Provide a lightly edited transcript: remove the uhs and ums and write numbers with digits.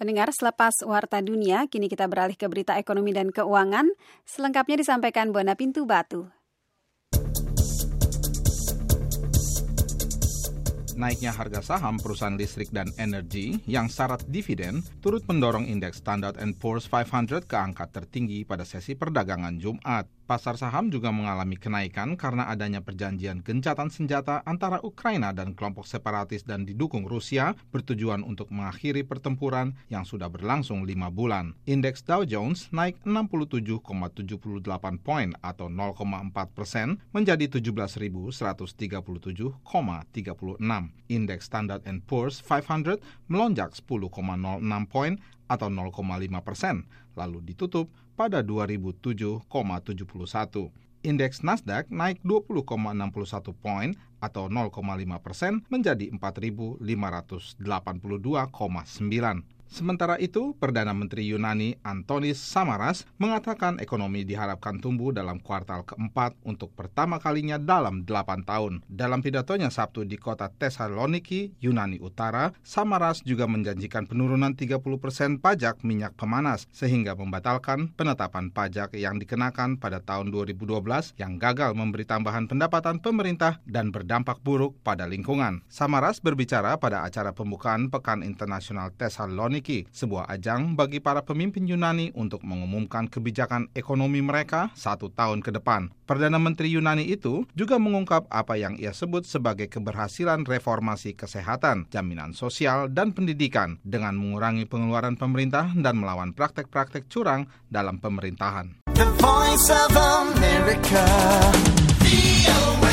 Pendengar, selepas Warta Dunia, kini kita beralih ke berita ekonomi dan keuangan. Selengkapnya disampaikan Buana Pintu Batu. Naiknya harga saham perusahaan listrik dan energi yang syarat dividen turut mendorong indeks Standard & Poor's 500 ke angka tertinggi pada sesi perdagangan Jumat. Pasar saham juga mengalami kenaikan karena adanya perjanjian gencatan senjata antara Ukraina dan kelompok separatis dan didukung Rusia bertujuan untuk mengakhiri pertempuran yang sudah berlangsung 5 bulan. Indeks Dow Jones naik 67,78 poin atau 0,4% menjadi 17.137,36. Indeks Standard & Poor's 500 melonjak 10,06 poin atau 0,5%, lalu ditutup pada 2007,71. Indeks Nasdaq naik 20,61 poin atau 0,5% menjadi 4.582,9. Sementara itu, Perdana Menteri Yunani Antonis Samaras mengatakan ekonomi diharapkan tumbuh dalam kuartal keempat untuk pertama kalinya dalam 8 tahun. Dalam pidatonya Sabtu di kota Thessaloniki, Yunani Utara, Samaras juga menjanjikan penurunan 30% pajak minyak pemanas sehingga membatalkan penetapan pajak yang dikenakan pada tahun 2012 yang gagal memberi tambahan pendapatan pemerintah dan berdampak buruk pada lingkungan. Samaras berbicara pada acara pembukaan Pekan Internasional Thessaloniki, sebuah ajang bagi para pemimpin Yunani untuk mengumumkan kebijakan ekonomi mereka 1 tahun ke depan. Perdana Menteri Yunani itu juga mengungkap apa yang ia sebut sebagai keberhasilan reformasi kesehatan, jaminan sosial, dan pendidikan dengan mengurangi pengeluaran pemerintah dan melawan praktek-praktek curang dalam pemerintahan. The Voice of America.